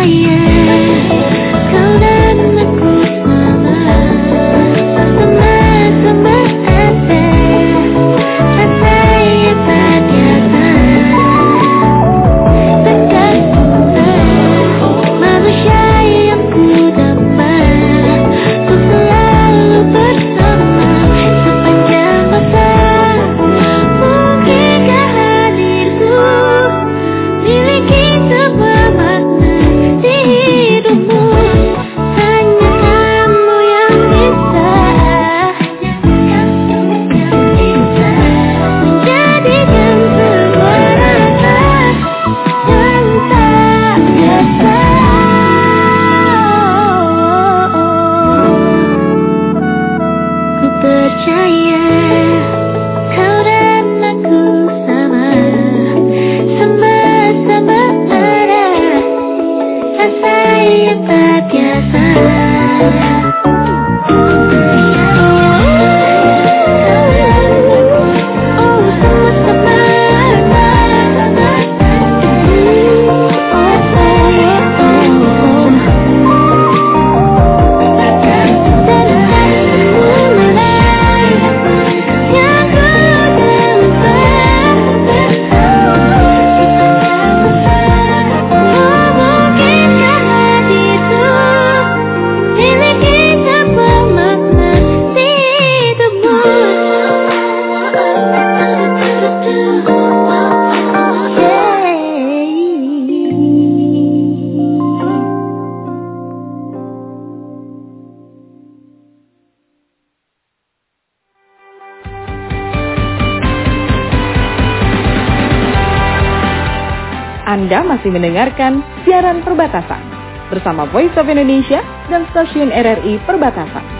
Anda masih mendengarkan siaran perbatasan bersama Voice of Indonesia dan stasiun RRI Perbatasan.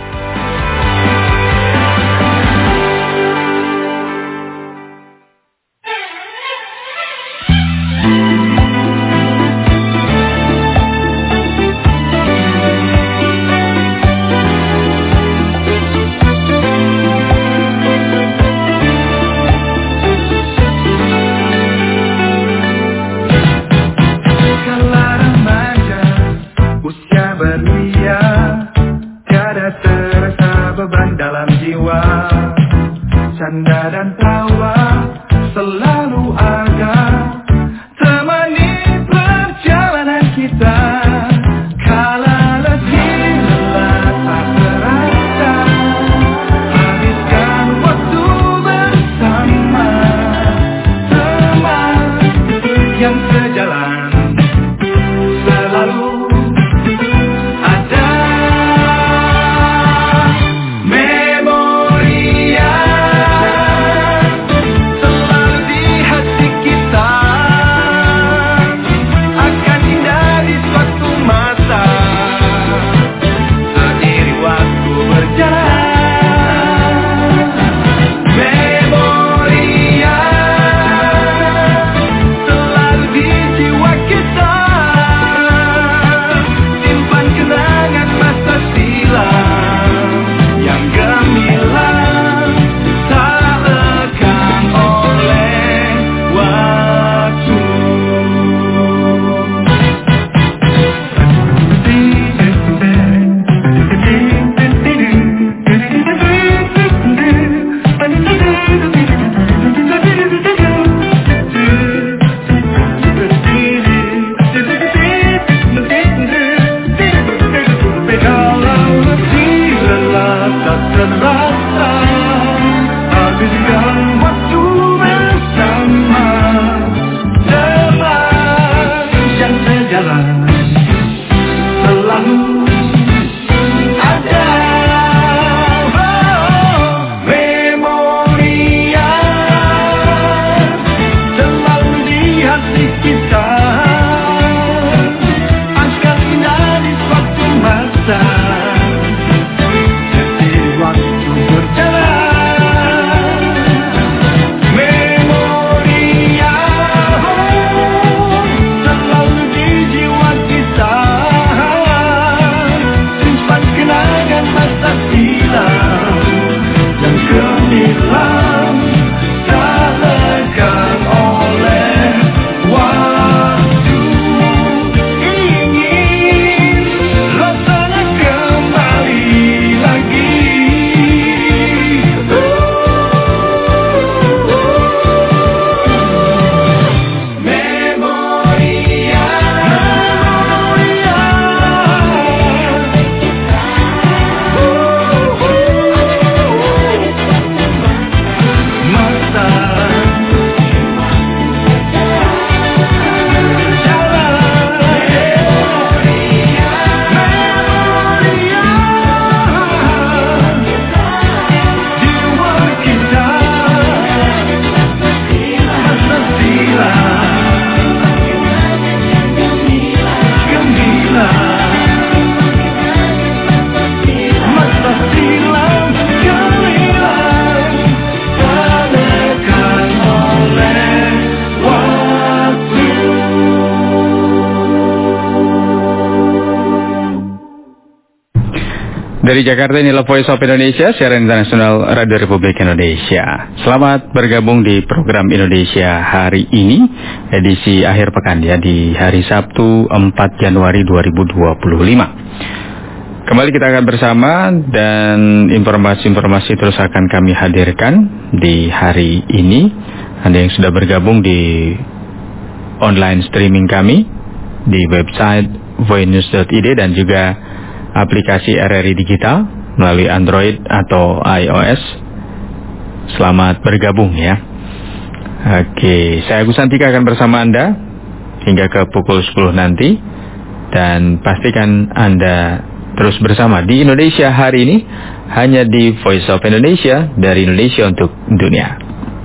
Suatu Dari Jakarta, inilah Voice of Indonesia, siaran internasional Radio Republik Indonesia. Selamat bergabung di program Indonesia hari ini, edisi akhir pekan ya, di hari Sabtu 4 Januari 2025. Kembali kita akan bersama dan informasi-informasi terus akan kami hadirkan di hari ini. Anda yang sudah bergabung di online streaming kami, di website voinews.id dan juga aplikasi RRI Digital melalui Android atau iOS. Selamat bergabung ya. Oke, saya Agus Santika akan bersama Anda hingga ke pukul 10 nanti. Dan pastikan Anda terus bersama di Indonesia hari ini, hanya di Voice of Indonesia, dari Indonesia untuk dunia.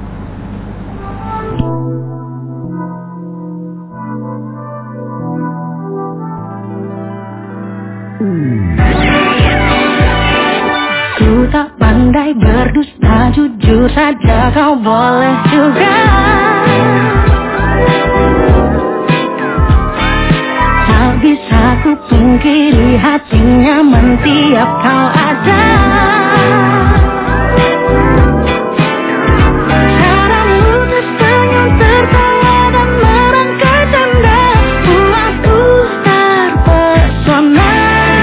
Ku tak pandai berdusta, jujur saja kau boleh juga. Tak bisa ku pungkiri hati nyaman tiap kau ada. Caramu tersenyum, tertawa dan merangkai canda buatku terpesona.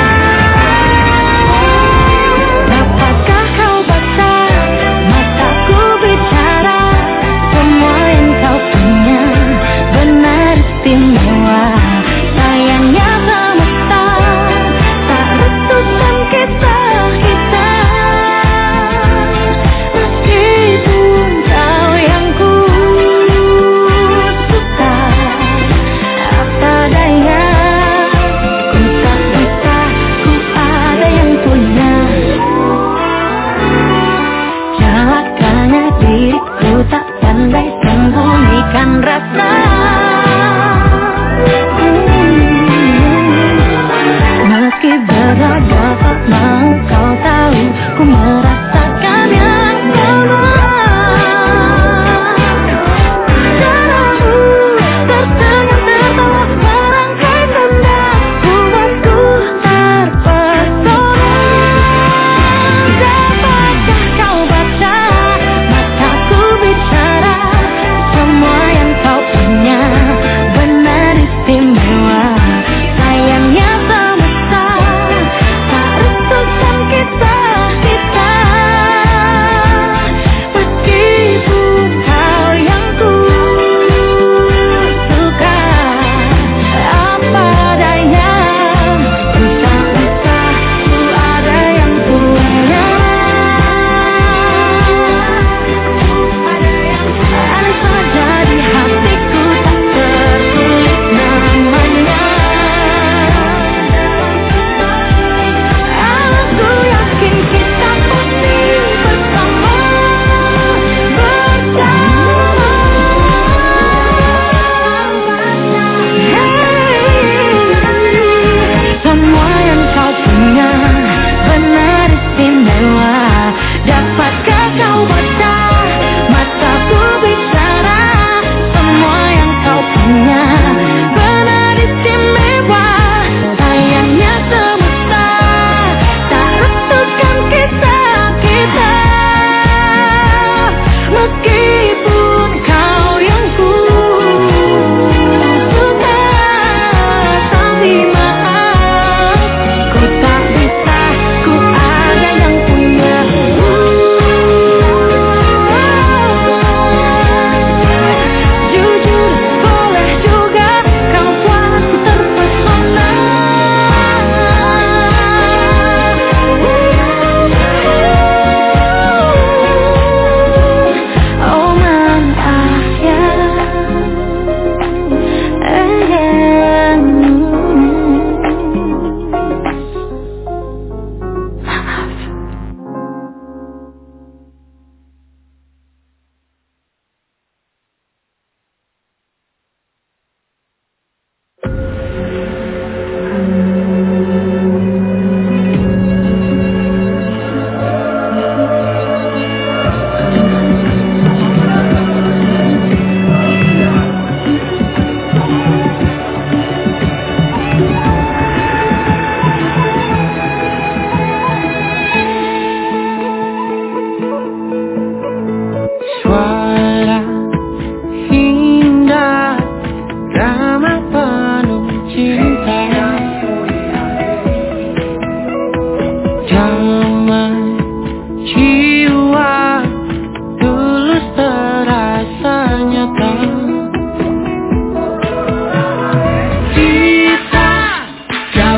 Dapatkah kau baca mataku bicara? Semua yang kau punya benar istimewa. Sayangnya semesta tak restukan kita.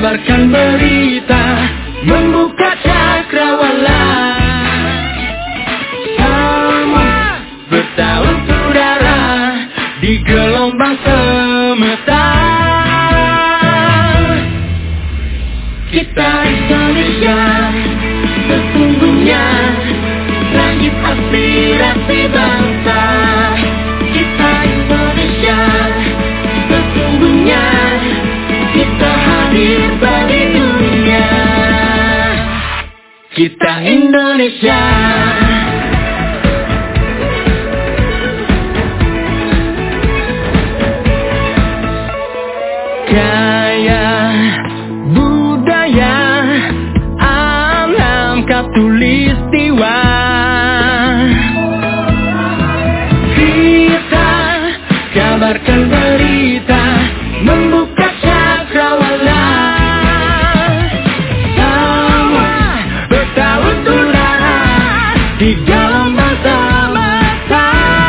kabarkan berita, membuka cakrawala. Semua bertaut udara di gelombang semesta. Kita Indonesia, sesungguhnya langit aspirasi bangsa. Kita Indonesia, sesungguhnya kita hadir bagi dunia. Kita Indonesia. Gaya budaya alam katulistiwa. Kita kabarkan berita, membuka cakrawala. Semua bertaut udara di gelombang semesta.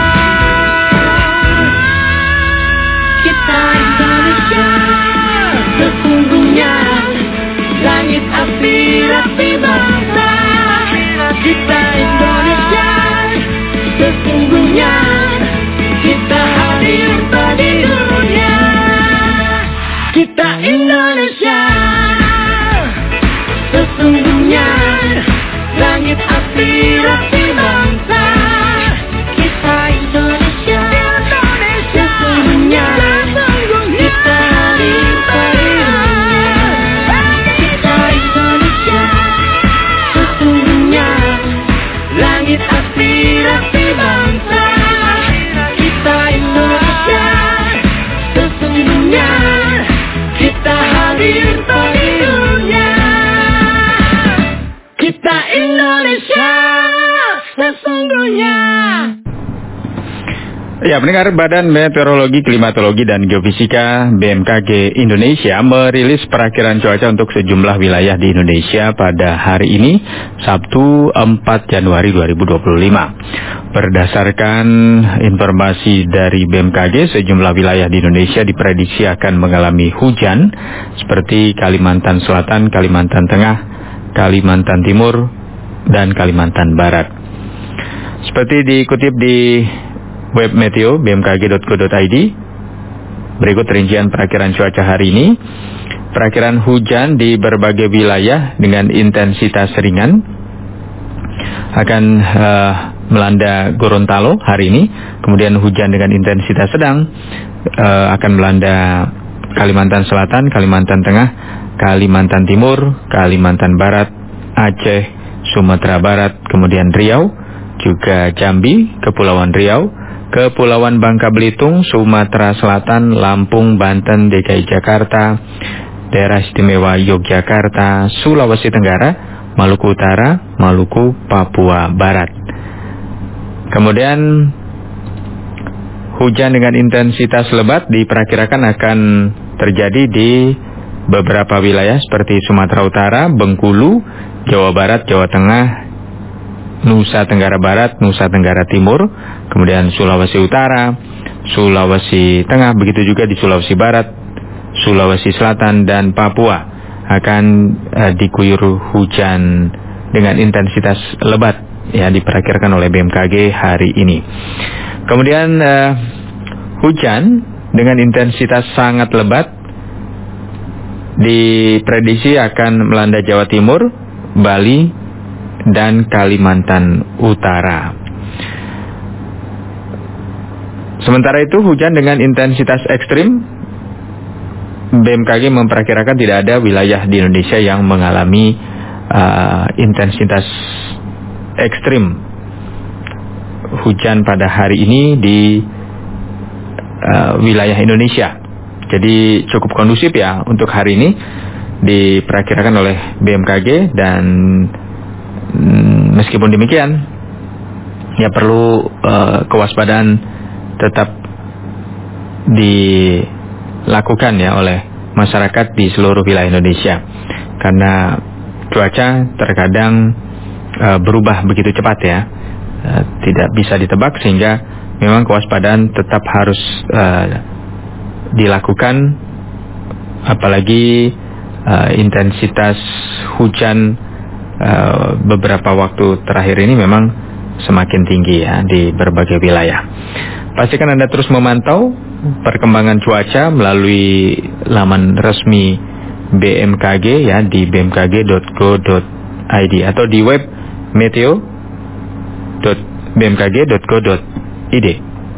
Kita Indonesia, sesungguhnya langit aspirasi bangsa. Kita Indonesia, sesungguhnya kita hadir bagi dunia. Kita Indonesia, sesungguhnya langit aspirasi bangsa. Kita Indonesia, sesungguhnya kita hadir bagi dunia. Kita Indonesia, sesungguhnya langit aspirasi bangsa. Kita Indonesia, sesungguhnya kita hadir bagi dunia. Kita Indonesia, sesungguhnya. Ya, pendengar, Badan Meteorologi, Klimatologi, dan Geofisika BMKG Indonesia merilis perakiran cuaca untuk sejumlah wilayah di Indonesia pada hari ini, Sabtu 4 Januari 2025. Berdasarkan informasi dari BMKG, sejumlah wilayah di Indonesia diprediksi akan mengalami hujan seperti Kalimantan Selatan, Kalimantan Tengah, Kalimantan Timur, dan Kalimantan Barat. Seperti dikutip di web meteo bmkg.go.id, berikut rincian perakiran cuaca hari ini. Perakiran hujan di berbagai wilayah dengan intensitas ringan akan melanda Gorontalo hari ini. Kemudian hujan dengan intensitas sedang akan melanda Kalimantan Selatan, Kalimantan Tengah, Kalimantan Timur, Kalimantan Barat, Aceh, Sumatera Barat, kemudian Riau, juga Jambi, Kepulauan Riau, Kepulauan Bangka Belitung, Sumatera Selatan, Lampung, Banten, DKI Jakarta, Daerah Istimewa Yogyakarta, Sulawesi Tenggara, Maluku Utara, Maluku, Papua Barat. Kemudian hujan dengan intensitas lebat diperkirakan akan terjadi di beberapa wilayah seperti Sumatera Utara, Bengkulu, Jawa Barat, Jawa Tengah, Nusa Tenggara Barat, Nusa Tenggara Timur, kemudian Sulawesi Utara, Sulawesi Tengah, begitu juga di Sulawesi Barat, Sulawesi Selatan, dan Papua akan diguyur hujan dengan intensitas lebat, ya, diperkirakan oleh BMKG hari ini. Kemudian hujan dengan intensitas sangat lebat diprediksi akan melanda Jawa Timur, Bali, dan Kalimantan Utara. Sementara itu, hujan dengan intensitas ekstrim, BMKG memperkirakan tidak ada wilayah di Indonesia yang mengalami intensitas ekstrim hujan pada hari ini di wilayah Indonesia. Jadi cukup kondusif, ya, untuk hari ini diperkirakan oleh BMKG. Dan meskipun demikian, ya, perlu kewaspadaan tetap dilakukan, ya, oleh masyarakat di seluruh wilayah Indonesia, karena cuaca terkadang berubah begitu cepat, ya, tidak bisa ditebak, sehingga memang kewaspadaan tetap harus dilakukan, apalagi intensitas hujan beberapa waktu terakhir ini memang semakin tinggi ya di berbagai wilayah. Pastikan Anda terus memantau perkembangan cuaca melalui laman resmi BMKG ya di bmkg.go.id atau di web meteo.bmkg.go.id.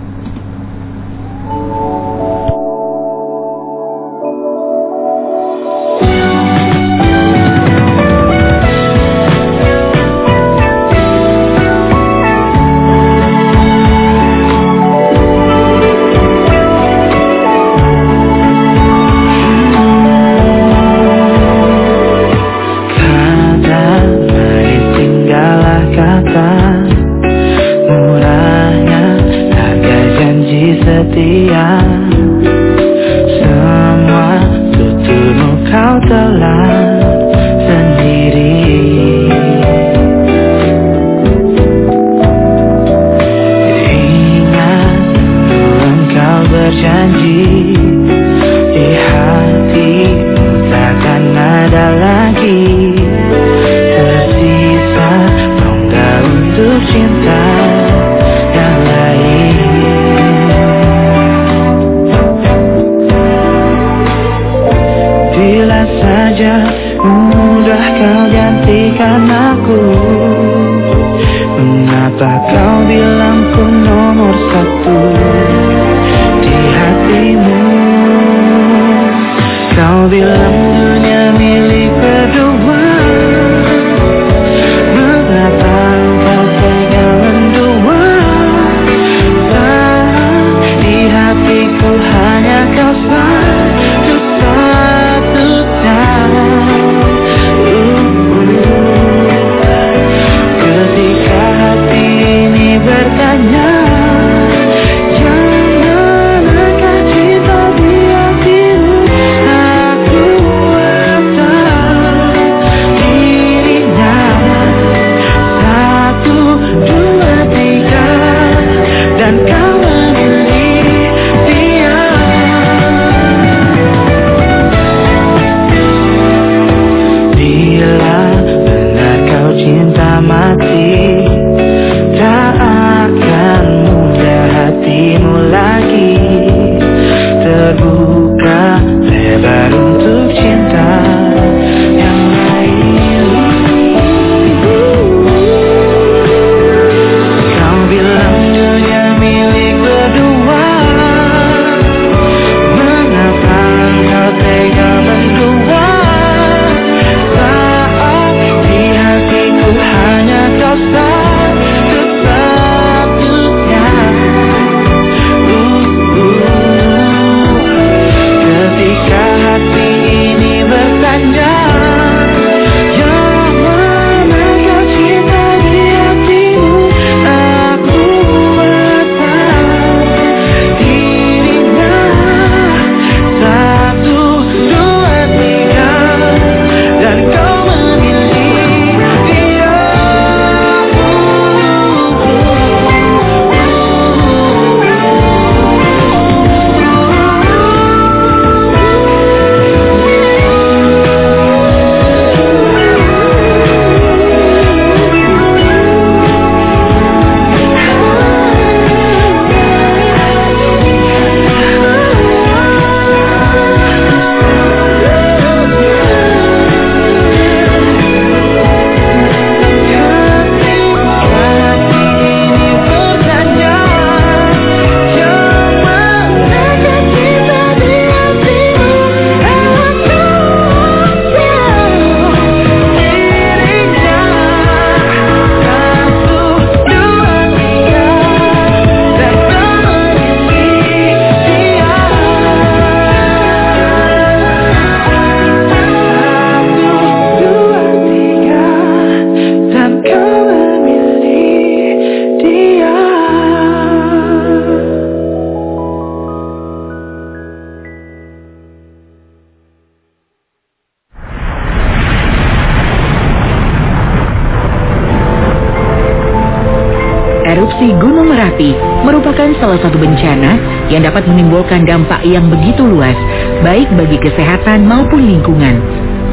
erupsi Gunung Merapi merupakan salah satu bencana yang dapat menimbulkan dampak yang begitu luas, baik bagi kesehatan maupun lingkungan.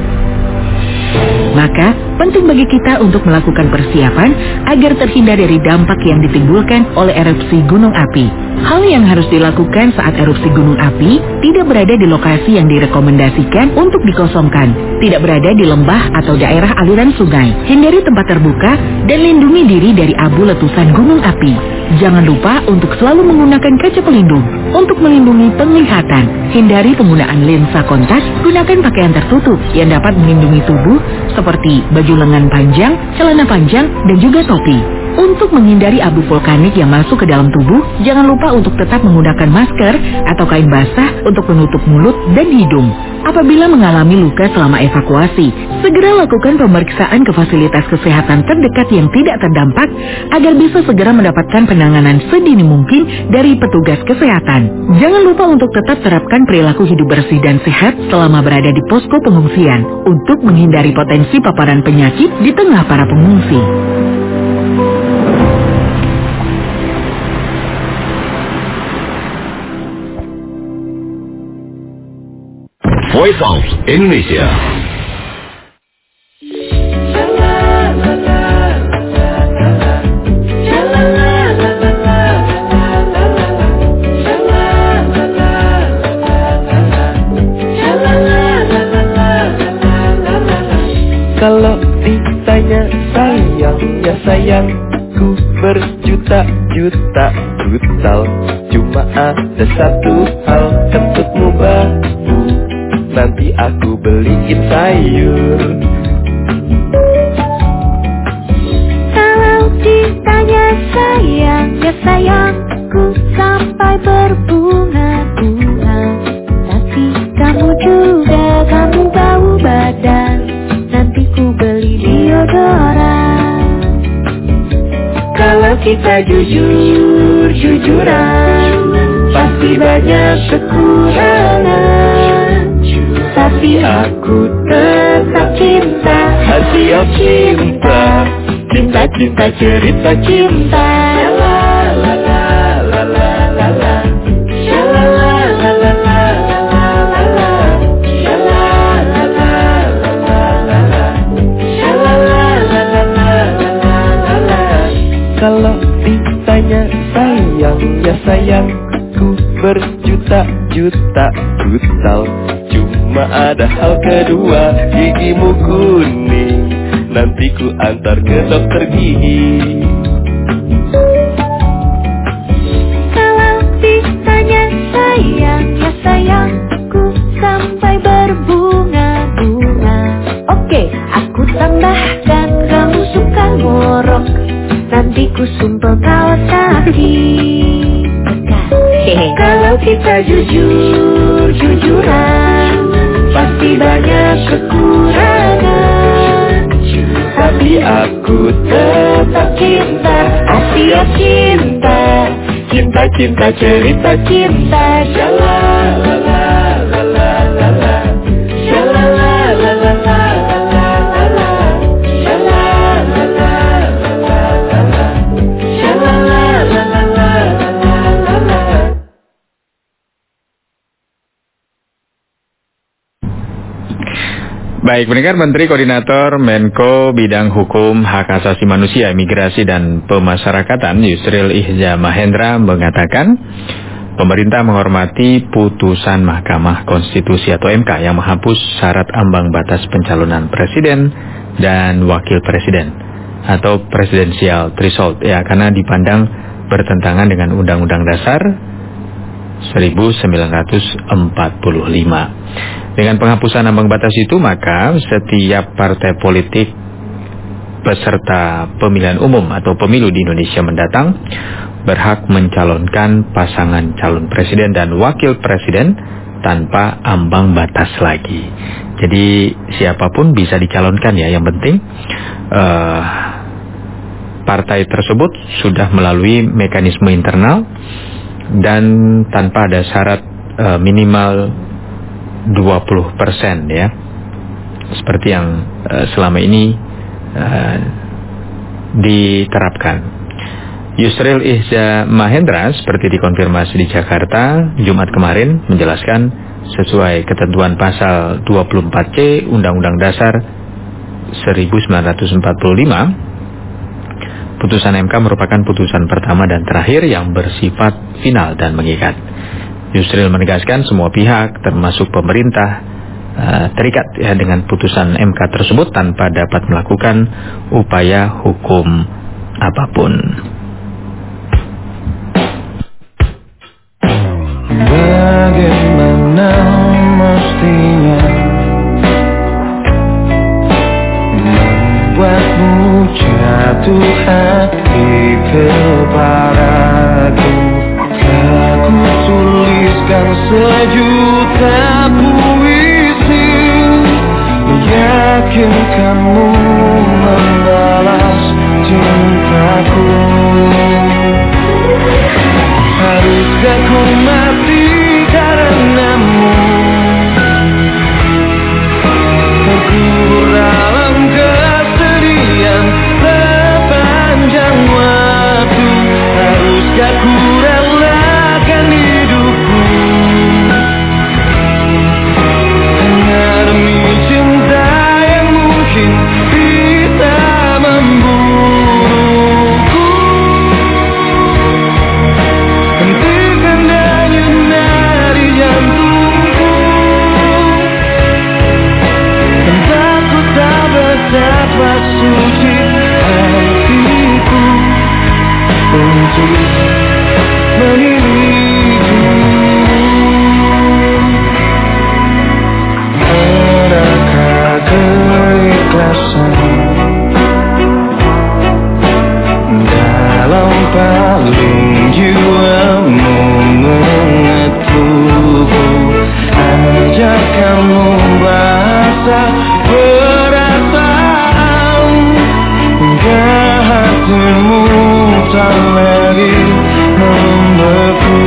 maka penting bagi kita untuk melakukan persiapan agar terhindar dari dampak yang ditimbulkan oleh erupsi gunung api. Hal yang harus dilakukan saat erupsi gunung api, tidak berada di lokasi yang direkomendasikan untuk dikosongkan, tidak berada di lembah atau daerah aliran sungai, hindari tempat terbuka, dan lindungi diri dari abu letusan gunung api. Jangan lupa untuk selalu menggunakan kaca pelindung untuk melindungi penglihatan. Hindari penggunaan lensa kontak, gunakan pakaian tertutup yang dapat melindungi tubuh seperti baju lengan panjang, celana panjang, dan juga topi. Untuk menghindari abu vulkanik yang masuk ke dalam tubuh, jangan lupa untuk tetap menggunakan masker atau kain basah untuk menutup mulut dan hidung. Apabila mengalami luka selama evakuasi, segera lakukan pemeriksaan ke fasilitas kesehatan terdekat yang tidak terdampak agar bisa segera mendapatkan penanganan sedini mungkin dari petugas kesehatan. Jangan lupa untuk tetap terapkan perilaku hidup bersih dan sehat selama berada di posko pengungsian untuk menghindari potensi paparan penyakit di tengah para pengungsi. Voice of Indonesia. Kalau ditanya sayang, ya sayangku berjuta-juta brutal. Cuma ada satu hal, kentutmu bau, nanti aku beliin sayur. Kalau ditanya sayang, ya sayangku sampai berbunga-bunga. Tapi kamu juga, kamu bau badan, nanti ku beli deodoran. Kalau kita jujur-jujuran, pasti banyak kekurangan. Tapi aku tetap cinta, hasil cinta, cinta-cinta cerita cinta. Kalau ditanya sayang, ya sayangku berjuta-juta brutal. Cuma ada hal kedua, gigimu kuning, nanti ku antar ke dokter gigi. Kalau ditanya sayang, ya sayangku sampai berbunga-bunga. Oke, aku tambahkan kamu suka ngorok, nanti ku sumpel kaos kaki. Kalau kita jujur-jujuran, pasti banyak kekurangan. Tapi aku tetap cinta, Asia cinta, cinta-cinta cerita cinta. Shalalalalala, shalalalalala, Baik, pendengar, Menteri Koordinator Menko Bidang Hukum, Hak Asasi Manusia, Imigrasi dan Pemasyarakatan Yusril Ihza Mahendra mengatakan pemerintah menghormati putusan Mahkamah Konstitusi atau MK yang menghapus syarat ambang batas pencalonan presiden dan wakil presiden atau presidensial threshold, ya, karena dipandang bertentangan dengan Undang-Undang Dasar 1945. Dengan penghapusan ambang batas itu, maka setiap partai politik peserta pemilihan umum atau pemilu di Indonesia mendatang berhak mencalonkan pasangan calon presiden dan wakil presiden tanpa ambang batas lagi. Jadi siapapun bisa dicalonkan, ya. Yang penting partai tersebut sudah melalui mekanisme internal dan tanpa ada syarat minimal 20%, ya, seperti yang selama ini diterapkan. Yusril Ihza Mahendra, seperti dikonfirmasi di Jakarta Jumat kemarin, menjelaskan sesuai ketentuan pasal 24C Undang-Undang Dasar 1945, putusan MK merupakan putusan pertama dan terakhir yang bersifat final dan mengikat. Yusril menegaskan semua pihak, termasuk pemerintah, terikat dengan putusan MK tersebut tanpa dapat melakukan upaya hukum apapun. Bagaimana mestinya membuatmu jatuh hati kepadaku? Aku tuliskan sejuta puisi meyakinkanmu membalas cintaku. Haruskah ku mati karenamu, terkubur dalam kesedihan sepanjang waktu? Haruskah ku relakan hidupku hanya demi cinta yang mungkin bisa membunuhku? Hentikan denyut nadi jantungku, entah ku tak betapa suci hatiku untuk memilikimu. Adakah keikhlasan dalam palung jiwamu mengetukku? Ajarkanmu bahasa perasaan hingga hatimu tak lagi membeku.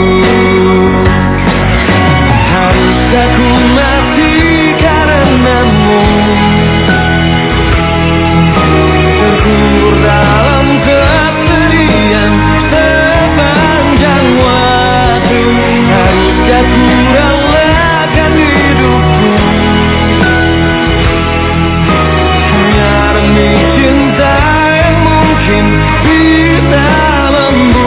Haruskah ku mati karenamu, terkubur dalam kesedihan sepanjang waktu? Haruskah ku relakan hidupku hanya demi cinta yang mungkin bisa membunuhku?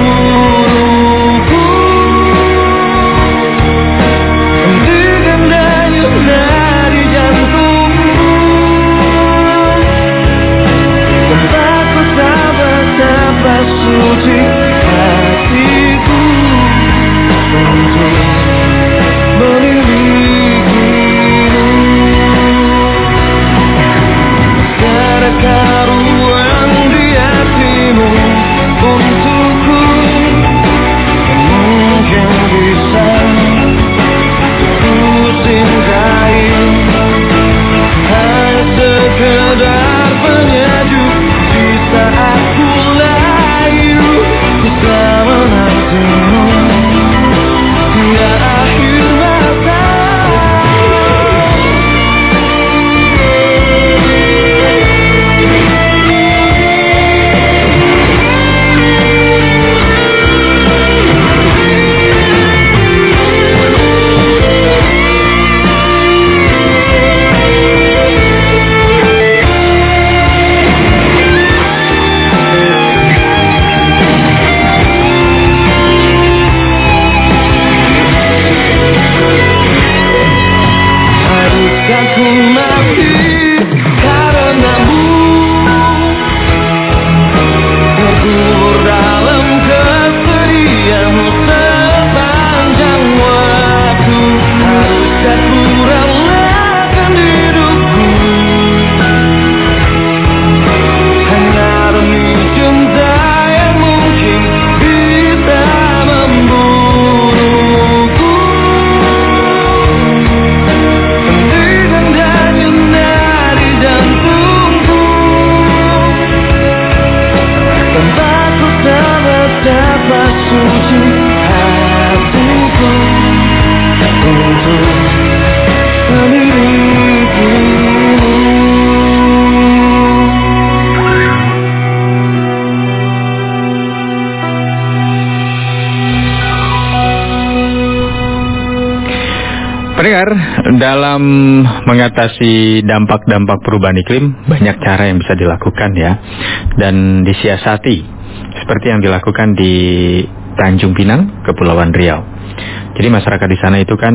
Pendengar, dalam mengatasi dampak-dampak perubahan iklim, banyak cara yang bisa dilakukan ya, dan disiasati, seperti yang dilakukan di Tanjung Pinang, Kepulauan Riau. Jadi masyarakat di sana itu kan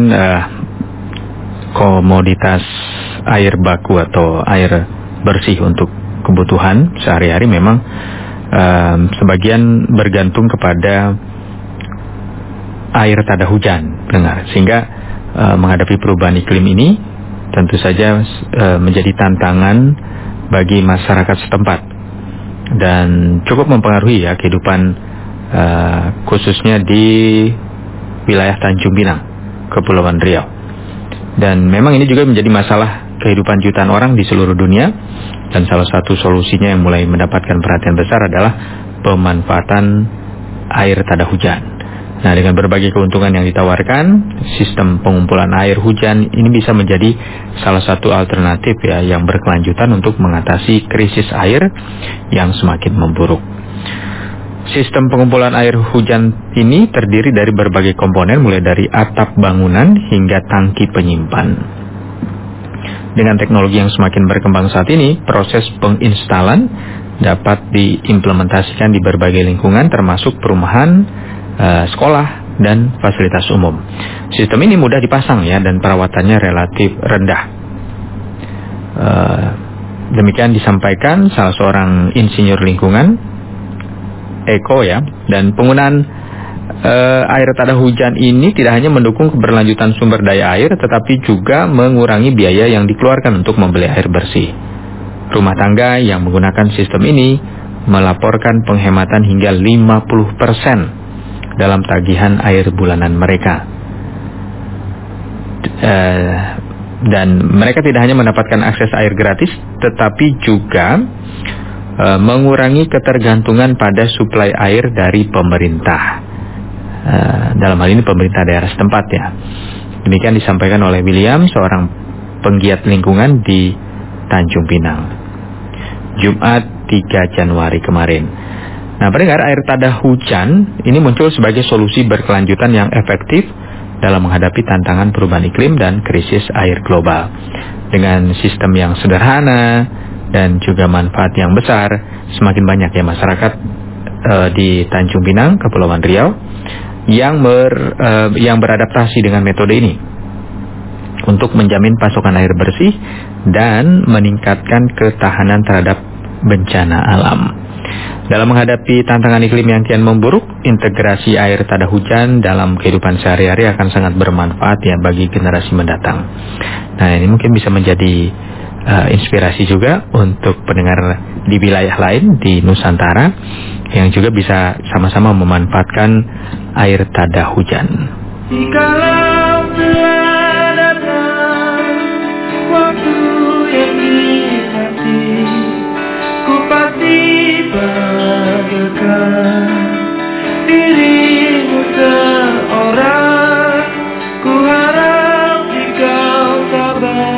komoditas air baku atau air bersih untuk kebutuhan sehari-hari memang sebagian bergantung kepada air tada hujan, pendengar, sehingga menghadapi perubahan iklim ini tentu saja menjadi tantangan bagi masyarakat setempat dan cukup mempengaruhi ya kehidupan khususnya di wilayah Tanjung Pinang, Kepulauan Riau. Dan memang ini juga menjadi masalah kehidupan jutaan orang di seluruh dunia, dan salah satu solusinya yang mulai mendapatkan perhatian besar adalah pemanfaatan air tada hujan. Nah, dengan berbagai keuntungan yang ditawarkan, sistem pengumpulan air hujan ini bisa menjadi salah satu alternatif ya yang berkelanjutan untuk mengatasi krisis air yang semakin memburuk. Sistem pengumpulan air hujan ini terdiri dari berbagai komponen, mulai dari atap bangunan hingga tangki penyimpan. Dengan teknologi yang semakin berkembang saat ini, proses penginstalan dapat diimplementasikan di berbagai lingkungan termasuk perumahan, sekolah, dan fasilitas umum. Sistem ini mudah dipasang ya, dan perawatannya relatif rendah. Demikian disampaikan salah seorang insinyur lingkungan, Eko ya. Dan penggunaan air tada hujan ini tidak hanya mendukung keberlanjutan sumber daya air, tetapi juga mengurangi biaya yang dikeluarkan untuk membeli air bersih. Rumah tangga yang menggunakan sistem ini melaporkan penghematan hingga 50% dalam tagihan air bulanan mereka. Dan mereka tidak hanya mendapatkan akses air gratis, tetapi juga mengurangi ketergantungan pada suplai air dari pemerintah. Dalam hal ini pemerintah daerah setempat ya. Demikian disampaikan oleh William, seorang penggiat lingkungan di Tanjung Pinang, Jumat 3 Januari kemarin. Nah, pendengar, air tada hujan ini muncul sebagai solusi berkelanjutan yang efektif dalam menghadapi tantangan perubahan iklim dan krisis air global. Dengan sistem yang sederhana dan juga manfaat yang besar, semakin banyak ya masyarakat di Tanjung Pinang, Kepulauan Riau yang beradaptasi dengan metode ini untuk menjamin pasokan air bersih dan meningkatkan ketahanan terhadap bencana alam. Dalam menghadapi tantangan iklim yang kian memburuk, integrasi air tada hujan dalam kehidupan sehari-hari akan sangat bermanfaat ya bagi generasi mendatang. Nah, ini mungkin bisa menjadi inspirasi juga untuk pendengar di wilayah lain di Nusantara yang juga bisa sama-sama memanfaatkan air tada hujan. Jikalau telah datang waktu yang dinanti, ku pasti bagaikan dirimu seorang. Ku harap jika sabar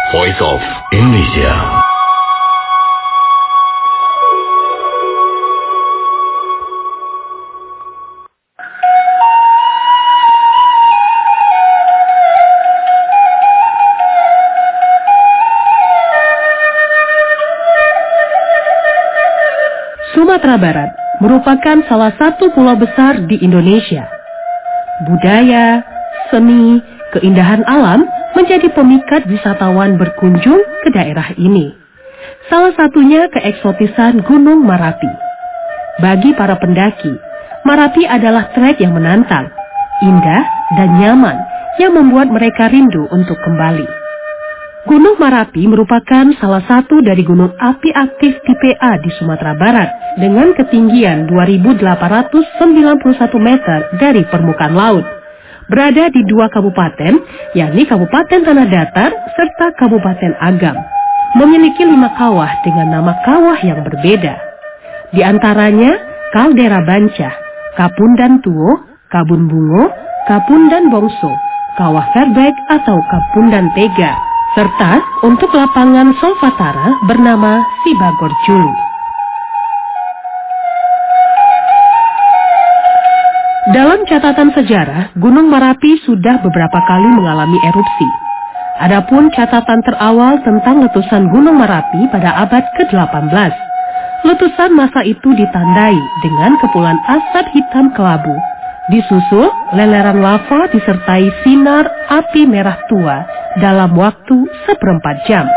Voice of Indonesia. Sumatera Barat merupakan salah satu pulau besar di Indonesia. Budaya, seni, keindahan alam menjadi pemikat wisatawan berkunjung ke daerah ini. Salah satunya keeksotisan Gunung Marapi. Bagi para pendaki, Marapi adalah trek yang menantang, indah dan nyaman yang membuat mereka rindu untuk kembali. Gunung Marapi merupakan salah satu dari gunung api aktif tipe A di Sumatera Barat dengan ketinggian 2.891 meter dari permukaan laut. Berada di dua kabupaten, yakni Kabupaten Tanah Datar serta Kabupaten Agam. Memiliki 5 kawah dengan nama kawah yang berbeda. Di antaranya Kaldera Bancah, Kapundan Tuo, Kabun Bungo, Kapundan Bongso, Kawah Verbek atau Kapundan Tega, serta untuk lapangan Solvatara bernama Sibagor Julu. Dalam catatan sejarah, Gunung Marapi sudah beberapa kali mengalami erupsi. Adapun catatan terawal tentang letusan Gunung Marapi pada abad ke-18. Letusan masa itu ditandai dengan kepulan asap hitam kelabu. Disusul leleran lava disertai sinar api merah tua dalam waktu 1/4 jam.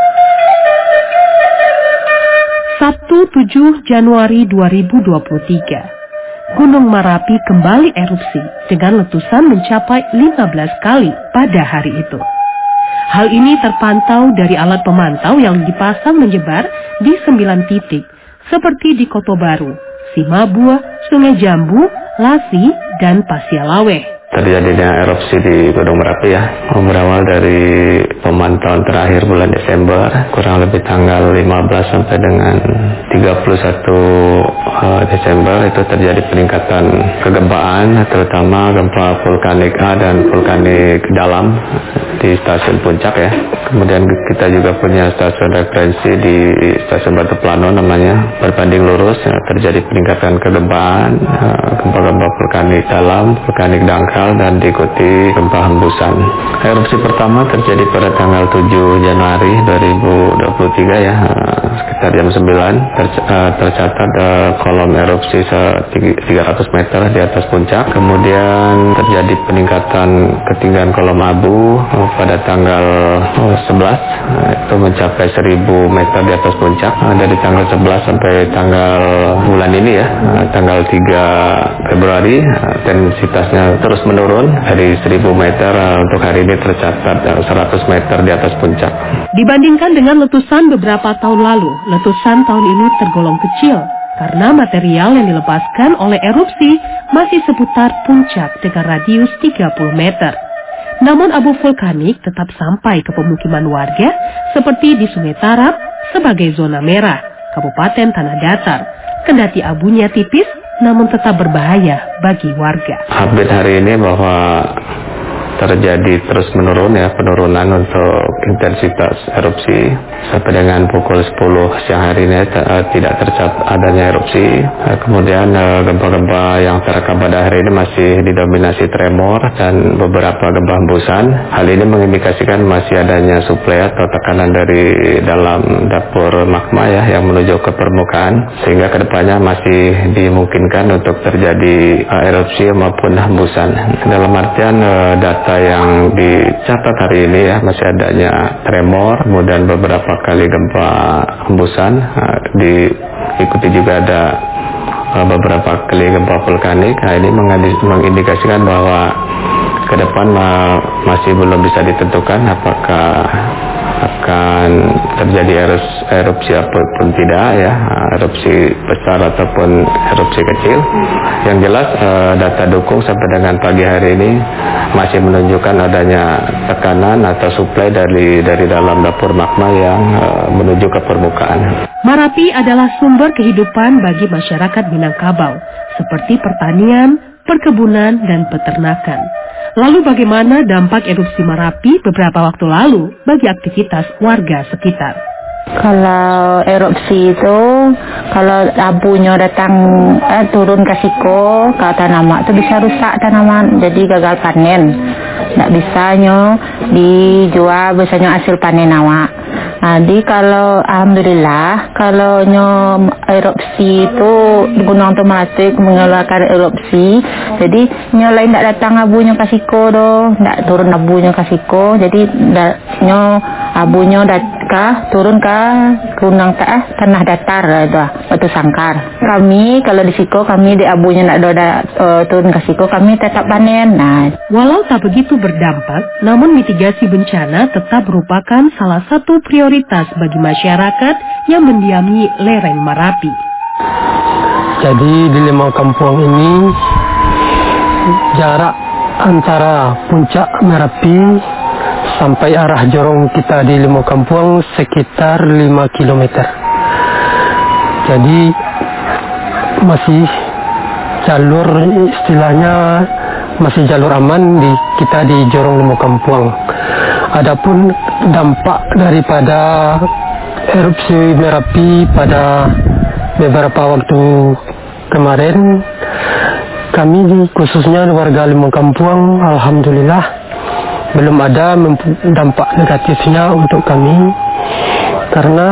Sabtu 7 Januari 2023. Gunung Marapi kembali erupsi dengan letusan mencapai 15 kali pada hari itu. Hal ini terpantau dari alat pemantau yang dipasang menyebar di 9 titik, seperti di Koto Baru, Simabua, Sungai Jambu, Lasi, dan Pasialaweh. Terjadinya erupsi di Gunung Merapi ya, berawal dari pemantauan terakhir bulan Desember, kurang lebih tanggal 15 sampai dengan 31 Desember itu terjadi peningkatan kegempaan, terutama gempa vulkanik A dan vulkanik dalam di stasiun Puncak ya. Kemudian kita juga punya stasiun referensi di stasiun Batu Plano namanya, berbanding lurus ya, terjadi peningkatan kegempaan, gempa-gempa vulkanik dalam, vulkanik dangkal, dan diikuti gempa hembusan. Erupsi pertama terjadi pada tanggal 7 Januari 2023 ya, sekitar jam 9 tercatat kolom erupsi setinggi 300 meter di atas puncak. Kemudian terjadi peningkatan ketinggian kolom abu pada tanggal 11 itu mencapai 1000 meter di atas puncak. Dari tanggal 11 sampai tanggal bulan ini ya, tanggal 3 Februari intensitasnya terus menurun dari 1000 meter untuk hari ini tercatat 100 meter di atas puncak. Dibandingkan dengan letusan beberapa tahun lalu, letusan tahun ini tergolong kecil karena material yang dilepaskan oleh erupsi masih seputar puncak dengan radius 30 meter. Namun abu vulkanik tetap sampai ke pemukiman warga seperti di Sungai Tarap sebagai zona merah, Kabupaten Tanah Datar. Kendati abunya tipis, namun tetap berbahaya bagi warga. Update hari ini bahwa terjadi terus menurun ya, penurunan untuk intensitas erupsi sampai dengan pukul 10 siang hari ini tidak tercatat adanya erupsi. Kemudian gempa-gempa yang terekam pada hari ini masih didominasi tremor dan beberapa gempa hembusan. Hal ini mengindikasikan masih adanya suplai atau tekanan dari dalam dapur magma ya yang menuju ke permukaan, sehingga kedepannya masih dimungkinkan untuk terjadi erupsi maupun hembusan. Dalam artian data yang dicatat hari ini ya, masih adanya tremor, kemudian beberapa kali gempa hembusan, diikuti juga ada beberapa kali gempa vulkanik. Nah, ini mengindikasikan bahwa ke depan masih belum bisa ditentukan apakah akan terjadi erupsi ataupun tidak ya, erupsi besar ataupun erupsi kecil. Yang jelas data dukung sampai dengan pagi hari ini masih menunjukkan adanya tekanan atau suplai dari dalam dapur magma yang menuju ke permukaan. Marapi adalah sumber kehidupan bagi masyarakat Minangkabau, seperti pertanian, perkebunan, dan peternakan. Lalu bagaimana dampak erupsi Merapi beberapa waktu lalu bagi aktivitas warga sekitar? Kalau erupsi itu, kalau abunya datang turun ke siko ke tanaman itu bisa rusak tanaman, jadi gagal panen. Tidak bisanya dijual, biasanya hasil panen awak. Jadi kalau alhamdulillah kalau erupsi itu Gunung Merapi mengeluarkan erupsi, jadi lain tidak datang abunya ke siko doh, tidak turun abunya ke siko, jadi abunya turun ke gunung tanah datar batu sangkar. Kami kalau di siko kami di abunya tidak turun ke siko, kami tetap panen. Walau tak begitu berdampak, namun mitigasi bencana tetap merupakan salah satu prioritas bagi masyarakat yang mendiami lereng Merapi. Jadi di 5 kampung ini jarak antara puncak Merapi sampai arah jorong kita di 5 kampung sekitar 5 km. Jadi masih jalur istilahnya masih jalur aman kita di jorong 5 kampung. Adapun dampak daripada erupsi Merapi pada beberapa waktu kemarin, kami khususnya warga 5 kampung alhamdulillah belum ada dampak negatifnya untuk kami, karena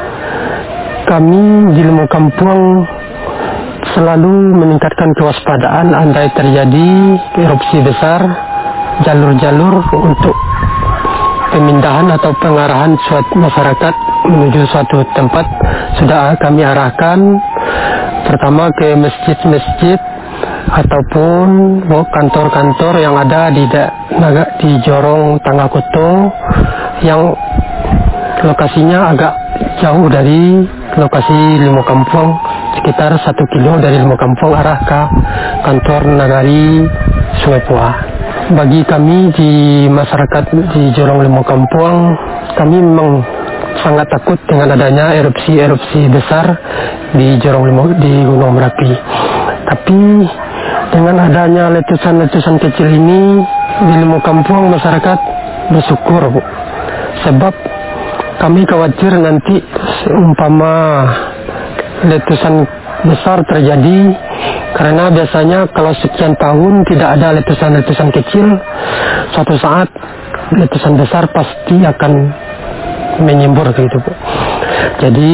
kami di 5 kampung selalu meningkatkan kewaspadaan andai terjadi erupsi besar. Jalur-jalur untuk pemindahan atau pengarahan masyarakat menuju suatu tempat sudah kami arahkan, pertama ke masjid-masjid ataupun kantor-kantor yang ada di jorong Tanggakoto yang lokasinya agak jauh dari lokasi 5 kampung, sekitar 1 kilo dari 5 kampung arah ke kantor Nagari Sungai Pua. Bagi kami di masyarakat di jorong 5 kampung, kami memang sangat takut dengan adanya erupsi besar di Gunung Merapi. Tapi dengan adanya letusan-letusan kecil ini di 5 kampung, masyarakat bersyukur, Bu. Sebab kami khawatir nanti umpama letusan besar terjadi, karena biasanya kalau sekian tahun tidak ada letusan-letusan kecil, suatu saat letusan besar pasti akan menyembur gitu, Bu. Jadi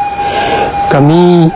kami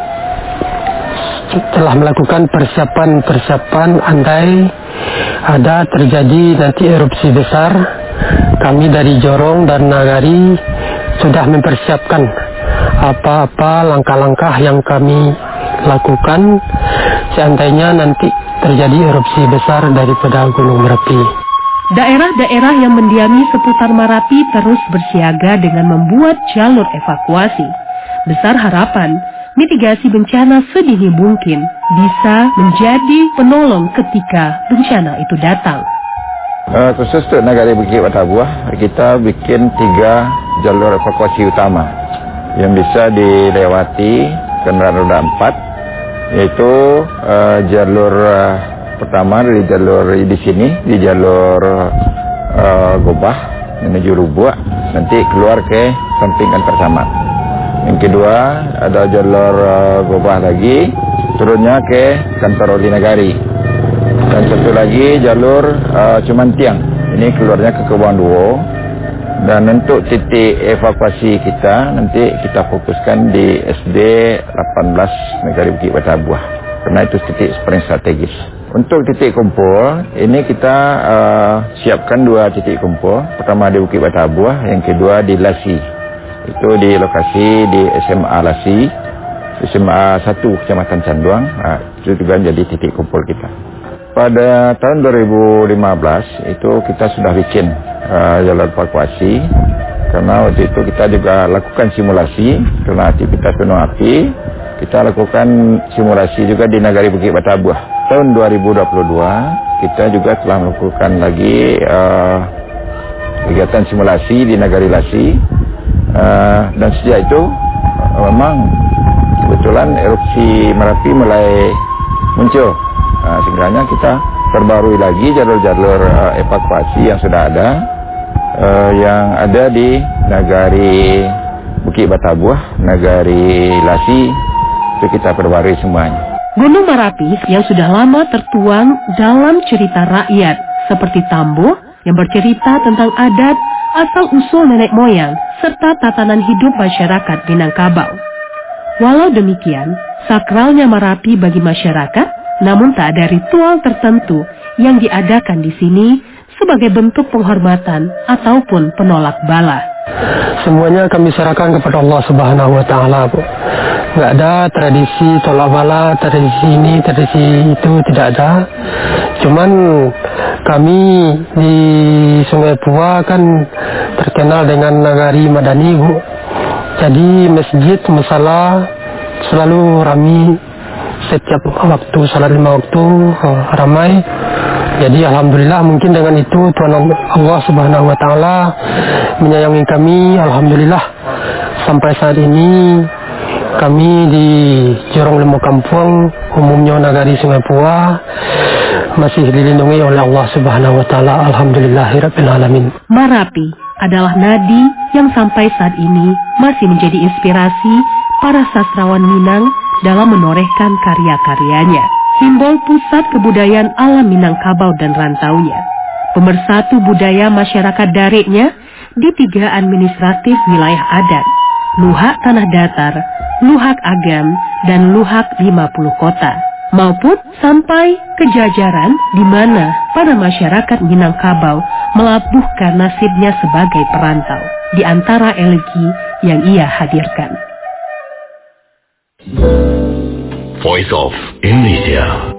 telah melakukan persiapan andai ada terjadi nanti erupsi besar. Kami dari Jorong dan Nagari sudah mempersiapkan apa-apa langkah-langkah yang kami lakukan seandainya nanti terjadi erupsi besar daripada Gunung Merapi. Daerah-daerah yang mendiami seputar Merapi terus bersiaga dengan membuat jalur evakuasi. Besar harapan mitigasi bencana sedini mungkin bisa menjadi penolong ketika bencana itu datang. Khusus untuk Nagari Bukit Batabuah, kita bikin 3 jalur evakuasi utama yang bisa dilewati kendaraan roda 4, yaitu jalur pertama dari jalur di sini, di jalur Gobah menuju Rubuak, nanti keluar ke samping antar camat. Yang kedua ada jalur Gobah lagi, turunnya ke kantor Oli Nagari. Dan satu lagi jalur Cumantiang, ini keluarnya ke Kebon Duo. Dan untuk titik evakuasi kita nanti kita fokuskan di SD 18 Nagari Bukit Batabuah, karena itu titik paling strategis. Untuk titik kumpul ini kita siapkan 2 titik kumpul. Pertama di Bukit Batabuah, yang kedua di Lasi. Itu di lokasi di SMA Lasi, SMA 1 Kecamatan Canduang. Itu juga jadi titik kumpul kita. Pada tahun 2015 itu kita sudah bikin jalur evakuasi, karena waktu itu kita juga lakukan simulasi karena aktivitas gunung api. Kita lakukan simulasi juga di Nagari Bukit Batabuah. Tahun 2022 kita juga telah melakukan lagi kegiatan simulasi di Nagari Lasi, dan sejak itu memang kebetulan erupsi Merapi mulai muncul. sebenarnya kita perbarui lagi jalur-jalur evakuasi yang sudah ada, yang ada di Nagari Bukit Batabuah, Nagari Lasi, itu kita perbarui semuanya. Gunung Merapi yang sudah lama tertuang dalam cerita rakyat seperti Tambo yang bercerita tentang adat, asal-usul nenek moyang, serta tatanan hidup masyarakat Minangkabau. Walau demikian, sakralnya Merapi bagi masyarakat, namun tak ada ritual tertentu yang diadakan di sini sebagai bentuk penghormatan ataupun penolak bala. Semuanya kami serahkan kepada Allah Subhanahu wa Ta'ala, Bu. Nggak ada tradisi tolak bala, tradisi ini, tradisi itu, tidak ada. Cuman kami di Sungai Pua kan terkenal dengan Nagari Madani, Bu. Jadi masjid, musala selalu ramai setiap waktu, salat 5 waktu ramai. Jadi alhamdulillah mungkin dengan itu Tuhan Allah Subhanahu wa Ta'ala menyayangi kami. Alhamdulillah sampai saat ini kami di Jorong Lemo Kampung, umumnya Nagari Sungai Pua, masih dilindungi oleh Allah Subhanahu wa Ta'ala. Alhamdulillahirabbil alamin. Merapi adalah nadi yang sampai saat ini masih menjadi inspirasi para sastrawan Minang dalam menorehkan karya-karyanya. Simbol pusat kebudayaan alam Minangkabau dan rantaunya. Pemersatu budaya masyarakat Dareknya di 3 administratif wilayah adat, Luhak Tanah Datar, Luhak Agam, dan Luhak 50 kota. Maupun sampai ke Jajaran di mana para masyarakat Minangkabau melabuhkan nasibnya sebagai perantau di antara elegi yang ia hadirkan. Voice of Indonesia.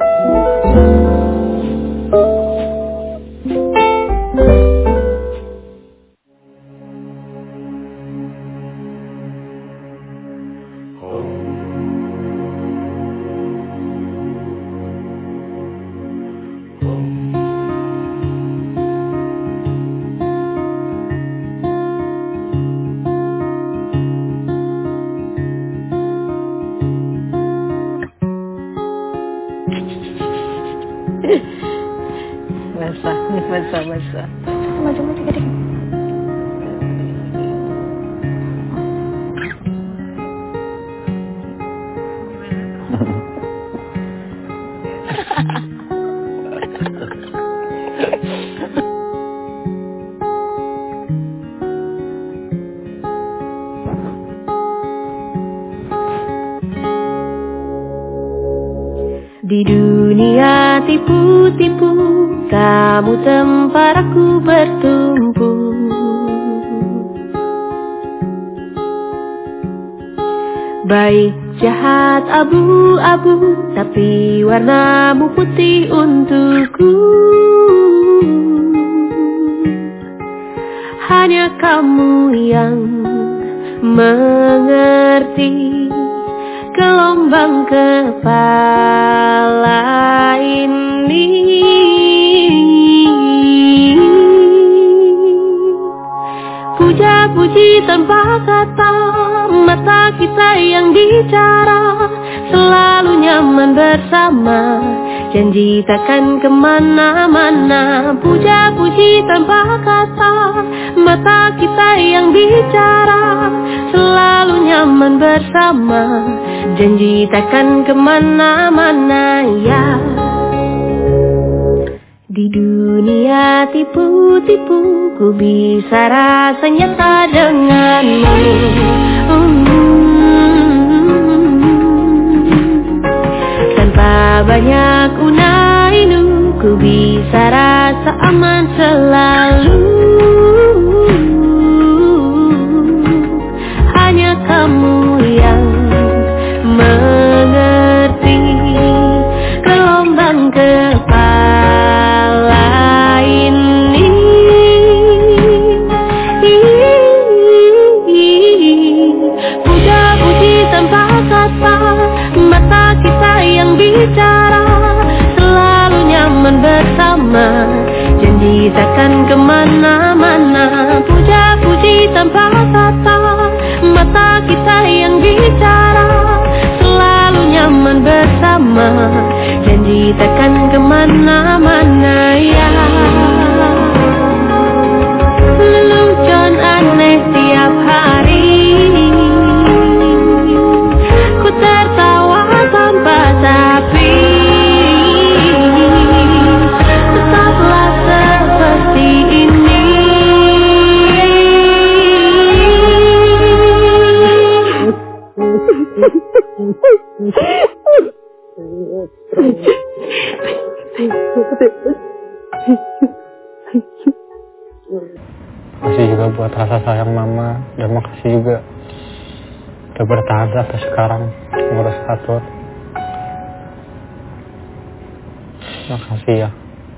Basah. Maju dikit. Di dunia tipu-tipu, kamu tempat aku bertumpu. Baik jahat abu-abu, tapi warnamu putih untukku. Hanya kamu yang mengerti gelombang kepala ini. Puja-puji tanpa kata, mata kita yang bicara, selalu nyaman bersama, janji takkan kemana-mana. Puja-puji tanpa kata, mata kita yang bicara, selalu nyaman bersama, janji takkan kemana-mana ya. Di dunia tipu-tipu, ku bisa rasanya tak denganmu. Tanpa banyak unainu, ku bisa rasa aman selalu. Hanya kamu yang mengerti gelombang kepala ini. Puja-puji tanpa kata, mata kita yang bicara, selalu nyaman bersama, janji takkan kemana-mana. Puja-puji tanpa kata, mata kita yang bicara, selalu nyaman bersama, janji takkan kemana-mana. kemana-mana ya. Lelucon aneh tiap hari, ku tertawa tanpa tapi. Tetaplah seperti ini. Makasih juga buat rasa sayang mama, dan makasih juga udah bertahan sampai sekarang ngurus Fatur. Makasih ya.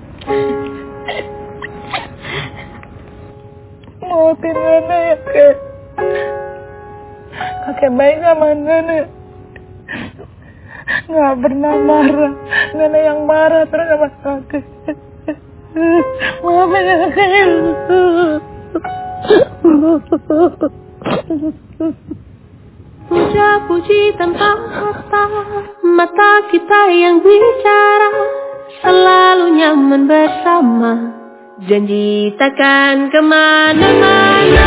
Maafin Nenek ya, Kek. Kakek baik sama Nenek. Nggak pernah marah. Nenek yang marah terus sama kakek. Maafin ya, Kek. Puja-puji tanpa kata, mata kita yang bicara, selalu nyaman bersama, janji takkan kemana-mana.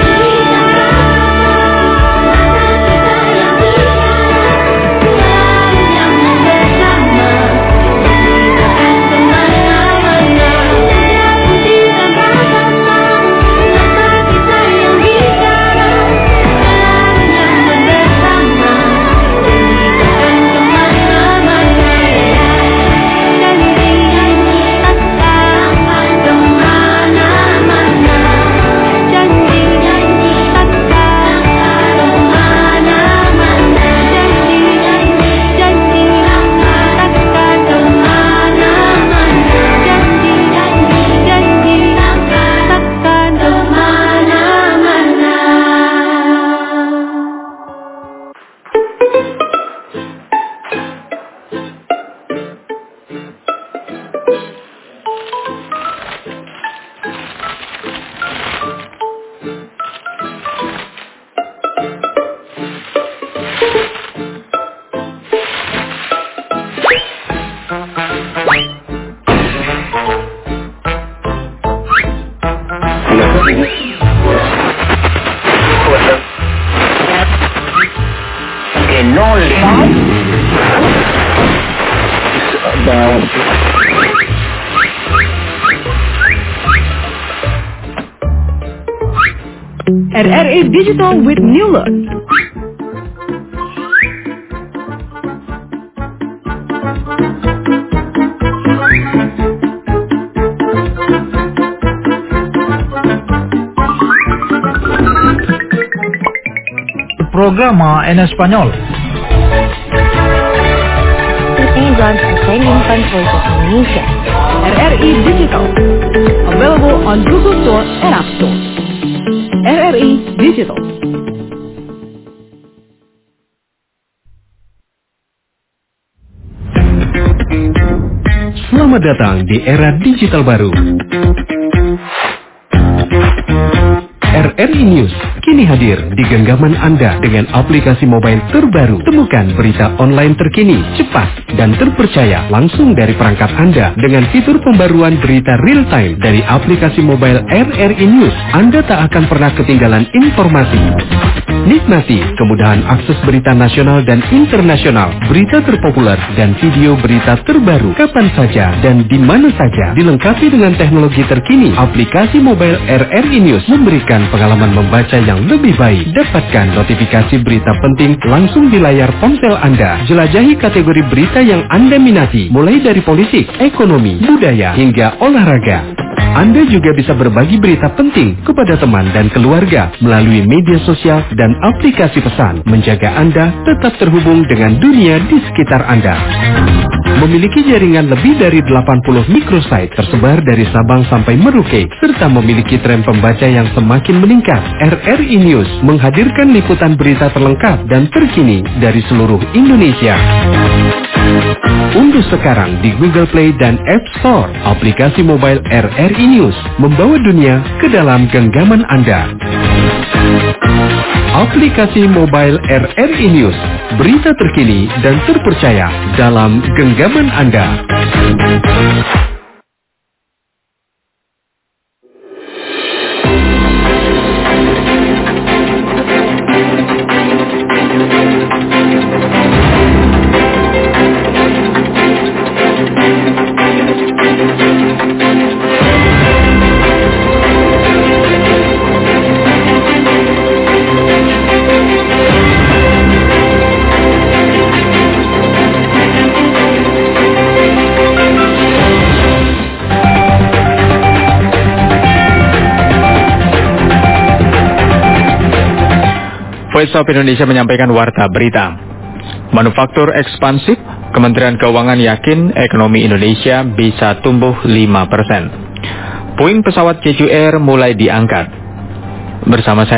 RRI Digital with New Look. Programa en español. Season Training Fund Voice of Indonesia. RRI Digital. Available on Google Store and App Store. RRI Digital. Selamat datang di era digital baru. RRI News kini hadir di genggaman Anda dengan aplikasi mobile terbaru. Temukan berita online terkini, cepat, dan terpercaya langsung dari perangkat Anda dengan fitur pembaruan berita real time dari aplikasi mobile RRI News. Anda tak akan pernah ketinggalan informasi. Nikmati kemudahan akses berita nasional dan internasional, berita terpopuler, dan video berita terbaru kapan saja dan di mana saja. Dilengkapi dengan teknologi terkini, aplikasi mobile RRI News memberikan pengalaman membaca yang lebih baik. Dapatkan notifikasi berita penting langsung di layar ponsel Anda. Jelajahi kategori berita yang Anda minati, mulai dari politik, ekonomi, budaya, hingga olahraga. Anda juga bisa berbagi berita penting kepada teman dan keluarga melalui media sosial dan aplikasi pesan, menjaga Anda tetap terhubung dengan dunia di sekitar Anda. Memiliki jaringan lebih dari 80 microsite tersebar dari Sabang sampai Merauke, serta memiliki tren pembaca yang semakin meningkat. RRI News menghadirkan liputan berita terlengkap dan terkini dari seluruh Indonesia. Unduh sekarang di Google Play dan App Store aplikasi mobile RRI News, membawa dunia ke dalam genggaman Anda. Aplikasi mobile RRI News, berita terkini dan terpercaya dalam genggaman Anda. Voice of Indonesia menyampaikan warta berita. Manufaktur ekspansif, Kementerian Keuangan yakin ekonomi Indonesia bisa tumbuh 5%. Puing pesawat Jeju Air mulai diangkat. Bersama saya